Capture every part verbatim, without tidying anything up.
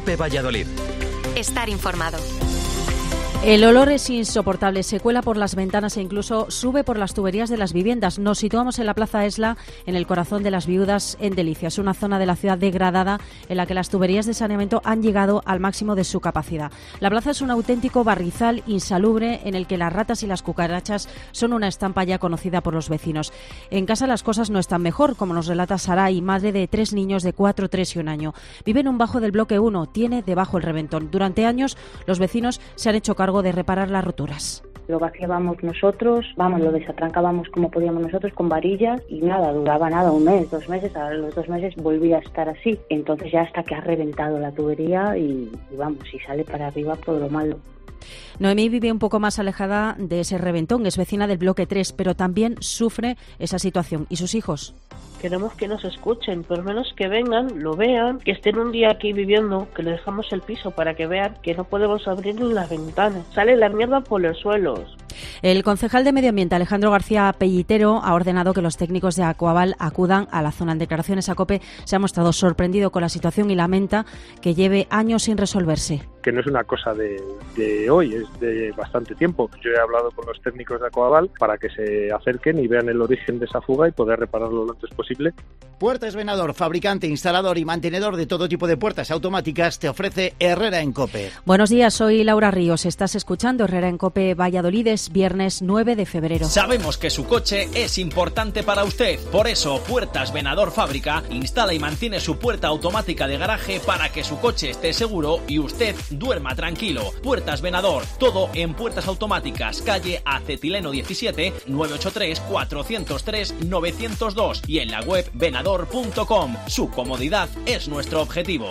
COPE Valladolid. Estar informado. El olor es insoportable, se cuela por las ventanas e incluso sube por las tuberías de las viviendas. Nos situamos en la Plaza Esla, en el corazón de las Viudas, en Delicias, una zona de la ciudad degradada en la que las tuberías de saneamiento han llegado al máximo de su capacidad. La plaza es un auténtico barrizal insalubre en el que las ratas y las cucarachas son una estampa ya conocida por los vecinos. En casa las cosas no están mejor, como nos relata Saray, madre de tres niños de cuatro, tres y un año. Vive en un bajo del bloque uno, tiene debajo el reventón. Durante años los vecinos se han hecho cargo de reparar las roturas. Lo vaciábamos nosotros, vamos, lo desatrancábamos como podíamos nosotros con varillas y nada, duraba nada, un mes, dos meses, a los dos meses volvía a estar así. Entonces ya hasta que ha reventado la tubería y, y vamos, y sale para arriba por lo malo. Noemí vive un poco más alejada de ese reventón, es vecina del bloque tres, pero también sufre esa situación. ¿Y sus hijos? Queremos que nos escuchen, por lo menos que vengan, lo vean, que estén un día aquí viviendo, que le dejamos el piso para que vean que no podemos abrir las ventanas. Sale la mierda por los suelos. El concejal de Medio Ambiente, Alejandro García Pellitero, ha ordenado que los técnicos de Aquaval acudan a la zona. En declaraciones a COPE se ha mostrado sorprendido con la situación y lamenta que lleve años sin resolverse. Que no es una cosa de, de hoy, es de bastante tiempo. Yo he hablado con los técnicos de Aquaval para que se acerquen y vean el origen de esa fuga y poder repararlo lo antes posible. Puertas Venador, fabricante, instalador y mantenedor de todo tipo de puertas automáticas, te ofrece Herrera en COPE. Buenos días, soy Laura Ríos. Estás escuchando Herrera en COPE Valladolid, es viernes nueve de febrero. Sabemos que su coche es importante para usted. Por eso, Puertas Venador Fábrica instala y mantiene su puerta automática de garaje para que su coche esté seguro y usted duerma tranquilo. Puertas Venador, todo en puertas automáticas, calle Acetileno diecisiete, nueve ocho tres, cuatro cero tres, nueve cero dos y en la web venador punto com. Su comodidad es nuestro objetivo.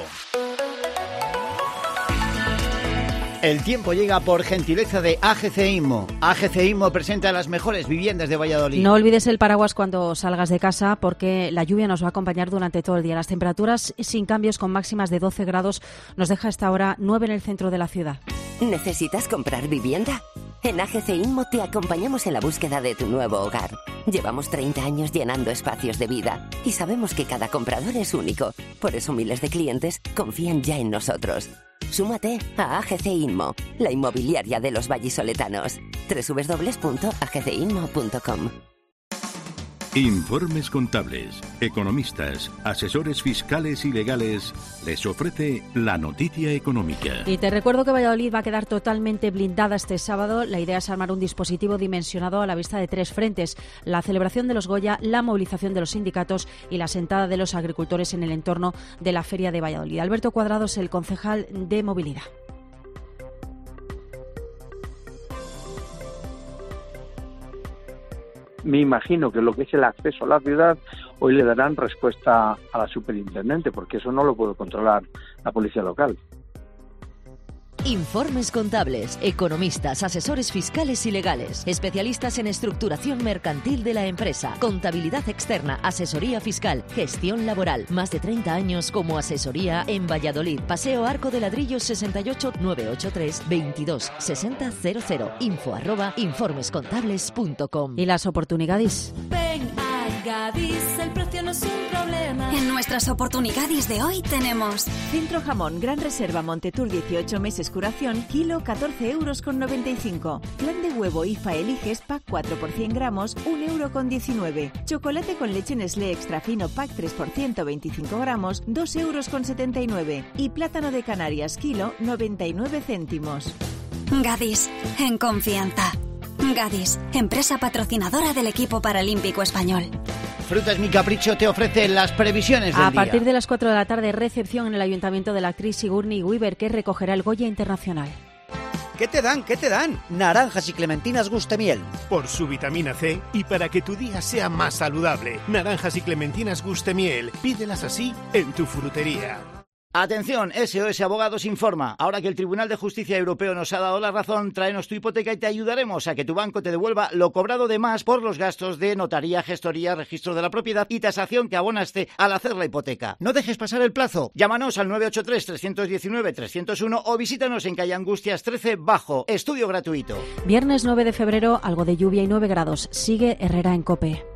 El tiempo llega por gentileza de A G C Inmo. A G C Inmo presenta las mejores viviendas de Valladolid. No olvides el paraguas cuando salgas de casa porque la lluvia nos va a acompañar durante todo el día. Las temperaturas sin cambios con máximas de doce grados nos deja hasta ahora nueve en el centro de la ciudad. ¿Necesitas comprar vivienda? En A G C Inmo te acompañamos en la búsqueda de tu nuevo hogar. Llevamos treinta años llenando espacios de vida y sabemos que cada comprador es único. Por eso miles de clientes confían ya en nosotros. Súmate a A G C Inmo, la inmobiliaria de los vallisoletanos. doble u doble u doble u punto a g c inmo punto com. Informes Contables, economistas, asesores fiscales y legales, les ofrece la noticia económica. Y te recuerdo que Valladolid va a quedar totalmente blindada este sábado. La idea es armar un dispositivo dimensionado a la vista de tres frentes: la celebración de los Goya, la movilización de los sindicatos y la sentada de los agricultores en el entorno de la Feria de Valladolid. Alberto Cuadrado es el concejal de Movilidad. Me imagino que lo que es el acceso a la ciudad hoy le darán respuesta a la superintendente, porque eso no lo puede controlar la policía local. Informes Contables, economistas, asesores fiscales y legales, especialistas en estructuración mercantil de la empresa, contabilidad externa, asesoría fiscal, gestión laboral. Más de treinta años como asesoría en Valladolid. Paseo Arco de Ladrillos sesenta y ocho, nueve ocho tres, veintidós sesenta cero cero. Info arroba informescontables punto com. Y las oportunidades. Ven a Gadis, el precio no es un problema. En nuestras oportunidades de hoy tenemos Centro Jamón, Gran Reserva Montetour dieciocho meses curación, kilo catorce euros con noventa y cinco. Plan de huevo I F A Eliges, pack cuatro por cien gramos, un euro con diecinueve. Chocolate con leche Nestlé extra fino, pack tres por ciento veinticinco gramos, dos euros con setenta y nueve. Y plátano de Canarias, kilo, noventa y nueve céntimos. Gadis, en confianza. Gadis, empresa patrocinadora del equipo paralímpico español. Frutas Mi Capricho te ofrece las previsiones del A día. partir de las cuatro de la tarde, recepción en el Ayuntamiento de la actriz Sigourney Weaver, que recogerá el Goya Internacional. ¿Qué te dan? ¿Qué te dan? Naranjas y clementinas Gustemiel. Por su vitamina C y para que tu día sea más saludable. Naranjas y clementinas Gustemiel. Pídelas así en tu frutería. Atención, S O S Abogados informa. Ahora que el Tribunal de Justicia Europeo nos ha dado la razón, tráenos tu hipoteca y te ayudaremos a que tu banco te devuelva lo cobrado de más por los gastos de notaría, gestoría, registro de la propiedad y tasación que abonaste al hacer la hipoteca. No dejes pasar el plazo. Llámanos al nueve ocho tres, tres uno nueve, tres cero uno o visítanos en calle Angustias trece Bajo. Estudio gratuito. Viernes nueve de febrero, algo de lluvia y nueve grados. Sigue Herrera en COPE.